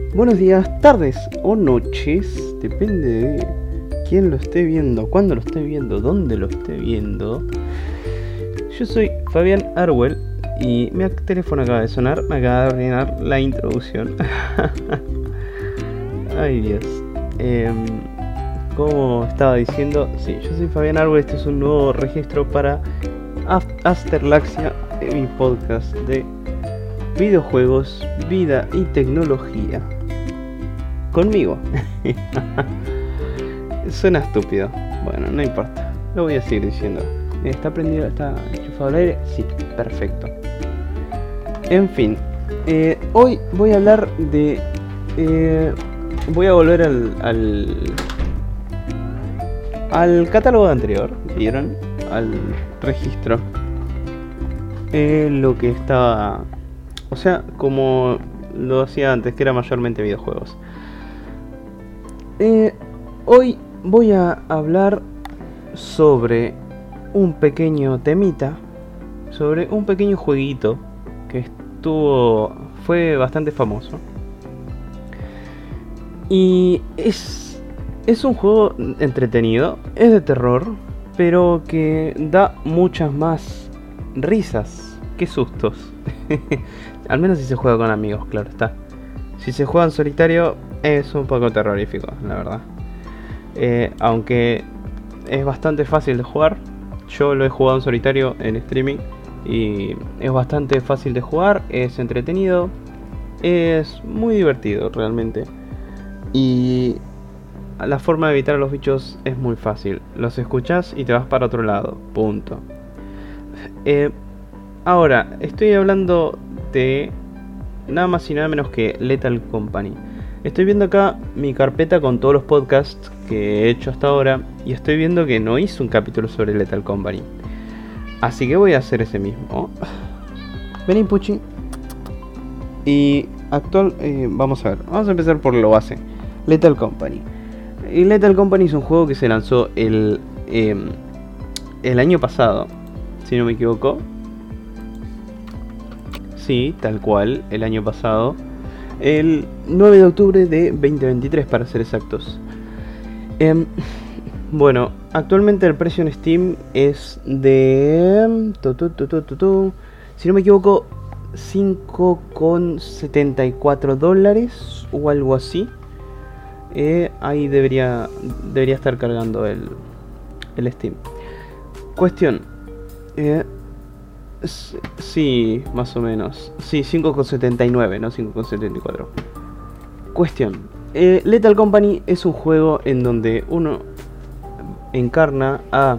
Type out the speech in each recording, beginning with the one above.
Buenos días, tardes o noches, depende de quién lo esté viendo, cuándo lo esté viendo, dónde lo esté viendo. Yo soy Fabián Arwell y mi teléfono acaba de sonar, me acaba de arruinar la introducción. Ay Dios. Como estaba diciendo, sí, yo soy Fabián Arwell, este es un nuevo registro para Asterlaxia, mi podcast de videojuegos, vida y tecnología. Conmigo. Suena estúpido. Bueno, no importa. Lo voy a seguir diciendo. ¿Está prendido? ¿Está enchufado al aire? Sí, perfecto. En fin. Hoy voy a hablar de... voy a volver al catálogo anterior. ¿Vieron? Al registro. Lo que estaba... O sea, como lo hacía antes, que era mayormente videojuegos. Hoy voy a hablar sobre un pequeño temita, sobre un pequeño jueguito que fue bastante famoso. Y es un juego entretenido, es de terror, pero que da muchas más risas que sustos. Al menos si se juega con amigos, claro está. Si se juega en solitario es un poco terrorífico, la verdad. Aunque es bastante fácil de jugar. Yo lo he jugado en solitario en streaming y es bastante fácil de jugar, es entretenido, es muy divertido realmente. Y la forma de evitar a los bichos es muy fácil. Los escuchás y te vas para otro lado, punto. Ahora, estoy hablando de nada más y nada menos que Lethal Company. Estoy viendo acá mi carpeta con todos los podcasts que he hecho hasta ahora y estoy viendo que no hice un capítulo sobre Lethal Company. Así que voy a hacer ese mismo. Vení, Puchi. Y vamos a ver, vamos a empezar por lo base. Lethal Company. Y Lethal Company es un juego que se lanzó el año pasado, si no me equivoco. Sí, tal cual, el año pasado. El 9 de octubre de 2023 para ser exactos. Bueno, actualmente el precio en Steam es de... si no me equivoco, $5,74 o algo así. Ahí debería estar cargando el Steam. Cuestión. Sí, más o menos. Sí, 5,79, no 5,74. Cuestión. Lethal Company es un juego en donde uno encarna a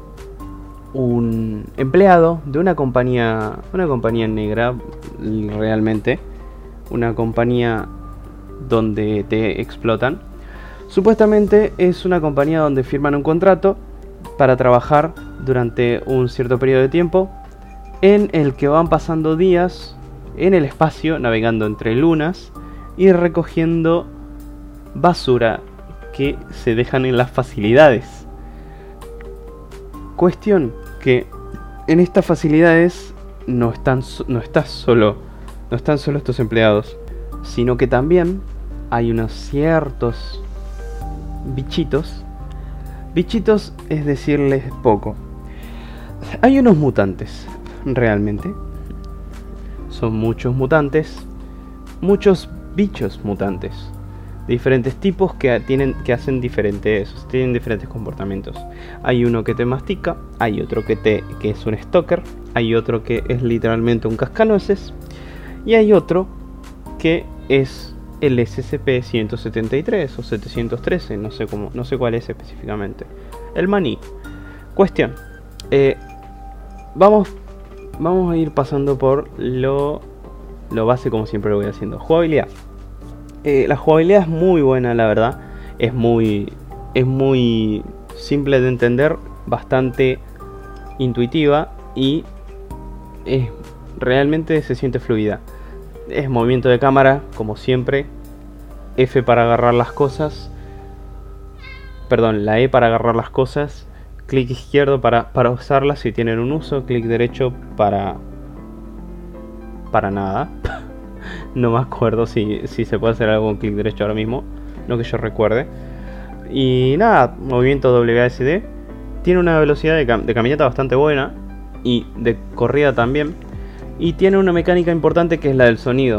un empleado de una compañía negra, realmente. Una compañía donde te explotan. Supuestamente es una compañía donde firman un contrato para trabajar durante un cierto periodo de tiempo, en el que van pasando días en el espacio, navegando entre lunas y recogiendo basura que se dejan en las facilidades. Cuestión que en estas facilidades no están solo estos empleados, sino que también hay unos ciertos bichitos. Bichitos es decirles poco. Hay unos mutantes. Realmente son muchos mutantes, muchos bichos mutantes de diferentes tipos tienen diferentes comportamientos. Hay uno que te mastica, hay otro que es un stalker, hay otro que es literalmente un cascanueces y hay otro que es el SCP-173 o 713, no sé cuál es específicamente. El maní. Cuestión. Vamos a ir pasando por lo base, como siempre lo voy haciendo. Jugabilidad. La jugabilidad es muy buena, la verdad. Es muy simple de entender, bastante intuitiva y realmente se siente fluida. Es movimiento de cámara, como siempre. F para agarrar las cosas. Perdón, la E para agarrar las cosas. Clic izquierdo para usarlas si tienen un uso. Clic derecho para nada. No me acuerdo si se puede hacer algo con clic derecho ahora mismo. No que yo recuerde. Y nada, movimiento WASD. Tiene una velocidad de caminata bastante buena. Y de corrida también. Y tiene una mecánica importante que es la del sonido.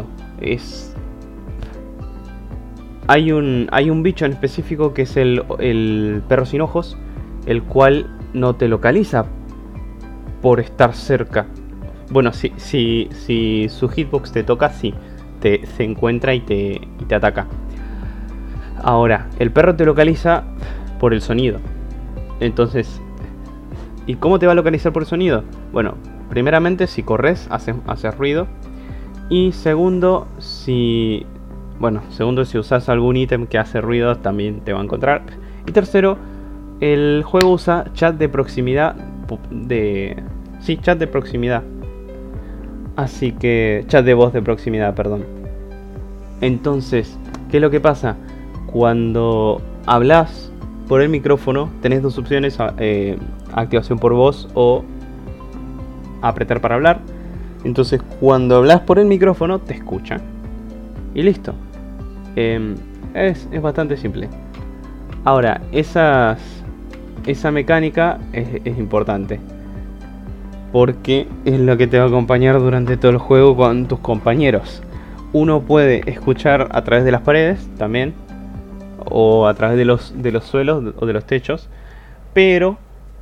Hay un bicho en específico que es el perro sin ojos. El cual no te localiza por estar cerca. Bueno, si su hitbox te toca, sí. Se encuentra y te ataca. Ahora, el perro te localiza por el sonido. Entonces, ¿y cómo te va a localizar por el sonido? Bueno, primeramente si corres, haces ruido. Y segundo, si usas algún ítem que hace ruido, también te va a encontrar. Y tercero, el juego usa chat de proximidad. Chat de proximidad. Así que, chat de voz de proximidad, perdón. Entonces, ¿qué es lo que pasa? Cuando hablas por el micrófono, tenés dos opciones: activación por voz o apretar para hablar. Entonces, cuando hablas por el micrófono, te escucha. Y listo. Es bastante simple. Ahora, esa mecánica es importante, porque es lo que te va a acompañar durante todo el juego con tus compañeros. Uno puede escuchar a través de las paredes también, o a través de los suelos o de los techos, pero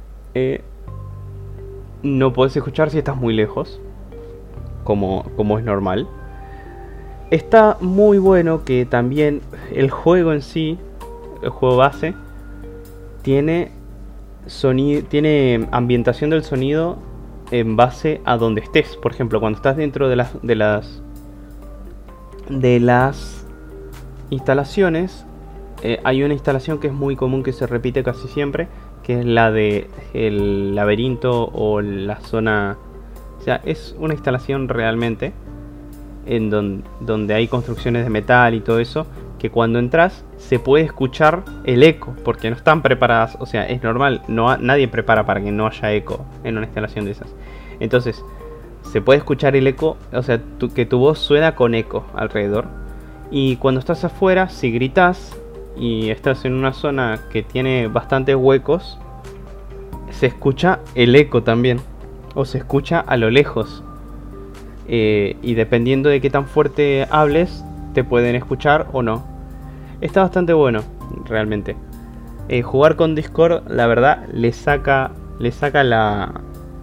no podés escuchar si estás muy lejos, como es normal. Está muy bueno que también el juego en sí, el juego base, tiene ambientación del sonido en base a donde estés. Por ejemplo, cuando estás dentro de las instalaciones, hay una instalación que es muy común, que se repite casi siempre, que es la de el laberinto o la zona. O sea, es una instalación realmente en donde hay construcciones de metal y todo eso, que cuando entras se puede escuchar el eco, porque no están preparadas. O sea, es normal, nadie prepara para que no haya eco en una instalación de esas. Entonces se puede escuchar el eco, o sea, que tu voz suena con eco alrededor. Y cuando estás afuera, si gritas y estás en una zona que tiene bastantes huecos, se escucha el eco también, o se escucha a lo lejos. Y dependiendo de qué tan fuerte hables, te pueden escuchar o no. Está bastante bueno, realmente. Jugar con Discord, la verdad, le saca la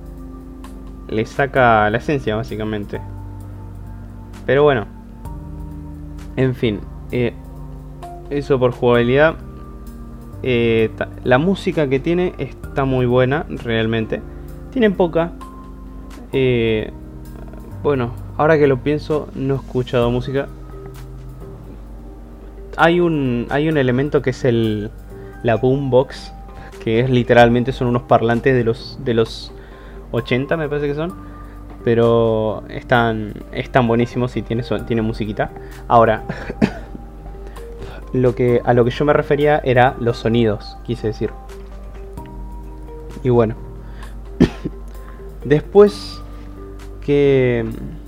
esencia, básicamente. Pero bueno, en fin, eso por jugabilidad. La música que tiene está muy buena, realmente. Tienen poca. Bueno, ahora que lo pienso, no he escuchado música. Hay un elemento que es la boombox, que es literalmente, son unos parlantes de los 80, me parece que son. Pero están buenísimos y tiene musiquita. Ahora, a lo que yo me refería era los sonidos, quise decir. Y bueno, después que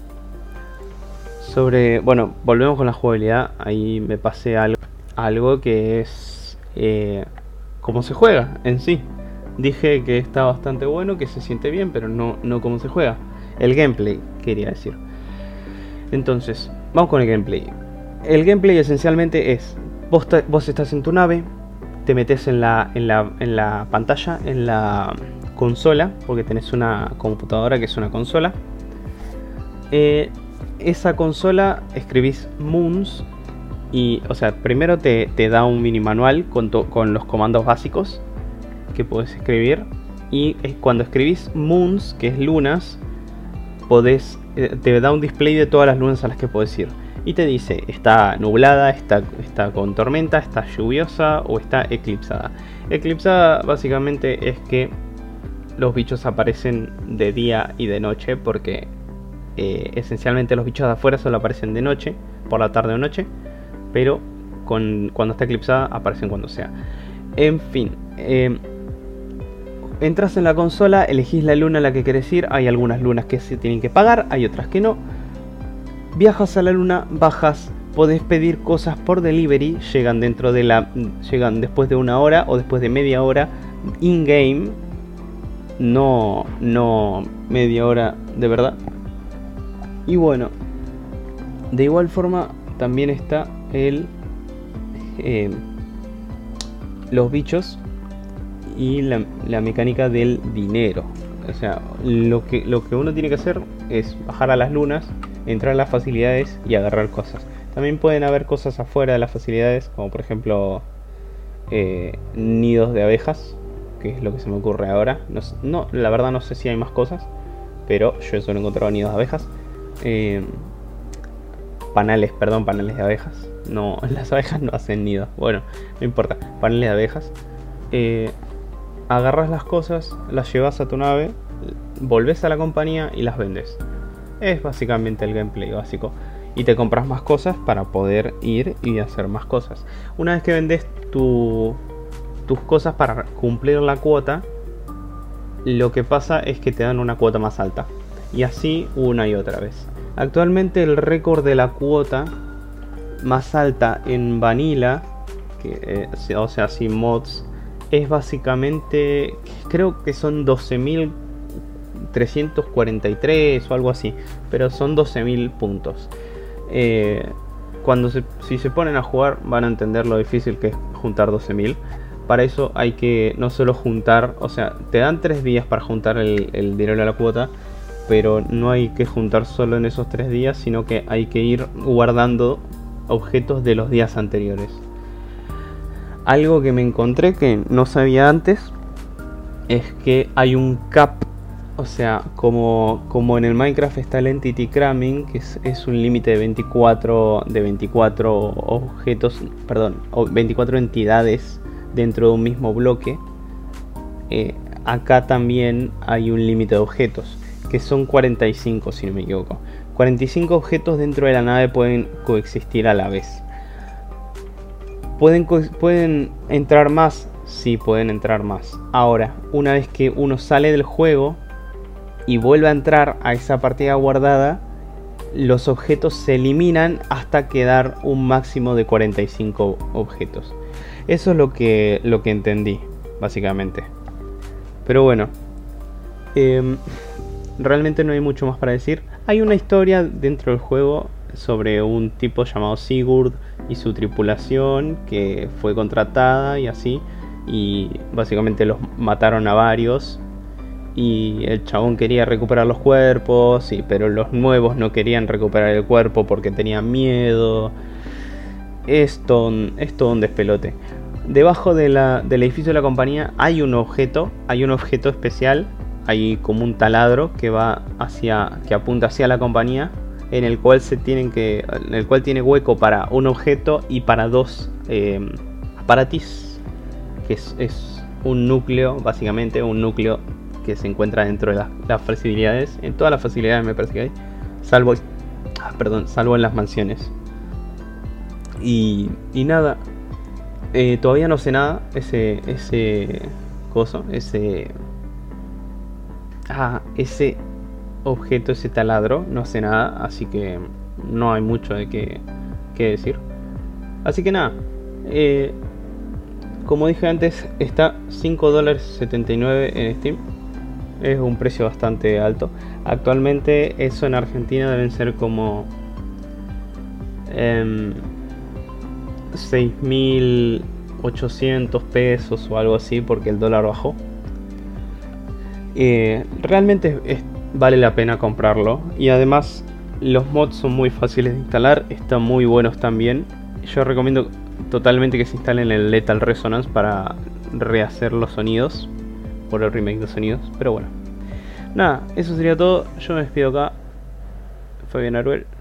bueno, volvemos con la jugabilidad. Ahí me pasé algo que es cómo se juega en sí. Dije que está bastante bueno, que se siente bien, pero no cómo se juega. El gameplay, quería decir. Entonces, vamos con el gameplay. El gameplay esencialmente es: vos estás en tu nave, te metes en la pantalla, en la consola, porque tenés una computadora que es una consola. Esa consola escribís moons y, o sea, primero te da un mini manual con los comandos básicos que podés escribir. Y cuando escribís moons, que es lunas, te da un display de todas las lunas a las que podés ir. Y te dice: está nublada, está con tormenta, está lluviosa o está eclipsada. Eclipsada básicamente es que los bichos aparecen de día y de noche, porque esencialmente los bichos de afuera solo aparecen de noche, por la tarde o noche, pero cuando está eclipsada aparecen cuando sea. En fin, entras en la consola, elegís la luna a la que querés ir. Hay algunas lunas que se tienen que pagar, hay otras que no. Viajas a la luna, bajas, podés pedir cosas por delivery, llegan después de 1 hora o después de media hora in-game, no media hora de verdad. Y bueno, de igual forma también está los bichos y la mecánica del dinero. O sea, lo que uno tiene que hacer es bajar a las lunas, entrar a las facilidades y agarrar cosas. También pueden haber cosas afuera de las facilidades, como por ejemplo nidos de abejas, que es lo que se me ocurre ahora. No, la verdad no sé si hay más cosas, pero yo solo he encontrado nidos de abejas. Panales de abejas. No, las abejas no hacen nidos. Bueno, no importa. Paneles de abejas. Agarras las cosas, las llevas a tu nave, volvés a la compañía y las vendes. Es básicamente el gameplay básico. Y te compras más cosas para poder ir y hacer más cosas. Una vez que vendes tus cosas para cumplir la cuota, lo que pasa es que te dan una cuota más alta. Y así una y otra vez. Actualmente el récord de la cuota más alta en Vanilla, o sea, sin mods, es básicamente, creo que son 12.343 o algo así, pero son 12.000 puntos. Si se ponen a jugar van a entender lo difícil que es juntar 12.000. Para eso hay que no solo juntar, o sea, te dan 3 días para juntar el dinero de la cuota, pero no hay que juntar solo en esos 3 días, sino que hay que ir guardando objetos de los días anteriores. Algo que me encontré que no sabía antes es que hay un cap, o sea, como en el Minecraft está el Entity Cramming, que es un límite de 24 objetos, perdón, 24 entidades dentro de un mismo bloque. Acá también hay un límite de objetos, que son 45 si no me equivoco. 45 objetos dentro de la nave pueden coexistir a la vez. ¿Pueden entrar más? Sí, pueden entrar más. Ahora, una vez que uno sale del juego y vuelve a entrar a esa partida guardada, los objetos se eliminan hasta quedar un máximo de 45 objetos. Eso es lo que entendí, básicamente. Pero bueno, realmente no hay mucho más para decir. Hay una historia dentro del juego sobre un tipo llamado Sigurd y su tripulación que fue contratada y así, y básicamente los mataron a varios y el chabón quería recuperar los cuerpos, sí, pero los nuevos no querían recuperar el cuerpo porque tenían miedo. Es todo un despelote. Debajo del edificio de la compañía hay un objeto especial. Hay como un taladro que apunta hacia la compañía, en el cual tiene hueco para un objeto y para 2 aparatis, que es un núcleo, básicamente un núcleo que se encuentra dentro de las facilidades. En todas las facilidades me parece que hay, salvo en las mansiones. Y nada, todavía no sé nada. Ese objeto, ese taladro, no sé nada, así que no hay mucho de qué decir. Así que nada, como dije antes, está $5.79 en Steam. Es un precio bastante alto. Actualmente eso en Argentina deben ser como 6.800 pesos o algo así, porque el dólar bajó. Realmente vale la pena comprarlo, y además los mods son muy fáciles de instalar, están muy buenos también. Yo recomiendo totalmente que se instalen el Lethal Resonance para rehacer los sonidos, por el remake de sonidos. Pero bueno, nada, eso sería todo. Yo me despido acá, Fabián Aruel.